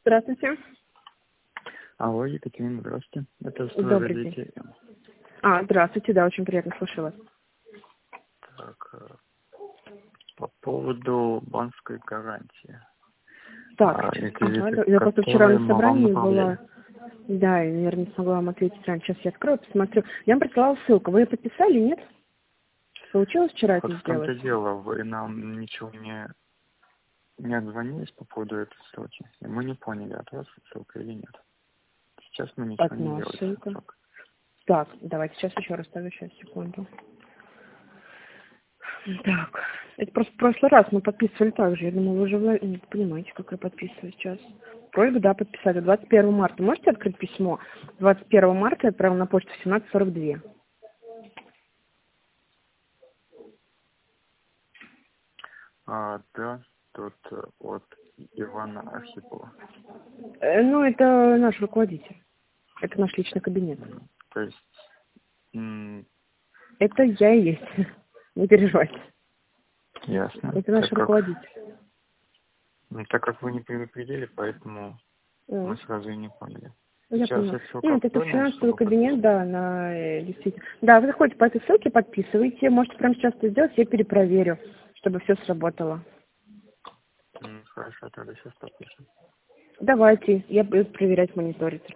Здравствуйте. Алло, Екатерина, здравствуйте. Это Добрый день. Здравствуйте, да, очень приятно, слушаю вас. Так, по поводу банковской гарантии. Так, я просто вчера на собрании была. Да, я, наверное, не смогла вам ответить раньше. Сейчас я открою, посмотрю. Я вам присылала ссылку. Вы ее подписали, нет? Получилось вчера это Вот в сделать? том-то дело, вы нам ничего не отзвонились по поводу этой ссылки. И мы не поняли, от вас ссылка или нет. Сейчас мы ничего не Одна делаем. ссылка. Так, давайте сейчас еще раз ставлю, сейчас, секунду. Так, это просто в прошлый раз мы подписывали так же. Я думаю, вы уже не понимаете, как я подписываю сейчас. Просьбу, да, подписали 21 марта. Можете открыть письмо? 21 марта я отправила на почту в 17:42. Да, тут от Ивана Архипова. Ну, это наш руководитель. Это наш личный кабинет. То есть... Это я и есть. Не переживайте. Ясно. Это наш руководитель. Так как вы не предупредили, поэтому мы сразу и не поняли. Я Сейчас поняла. ссылка Нет, это актуальна, 17 кабинет, да, действительно. Да, вы заходите по этой ссылке, подписываете. Можете прямо сейчас это сделать, я перепроверю, чтобы все сработало. Хорошо, тогда сейчас подпишем. Давайте, я буду проверять, мониторить.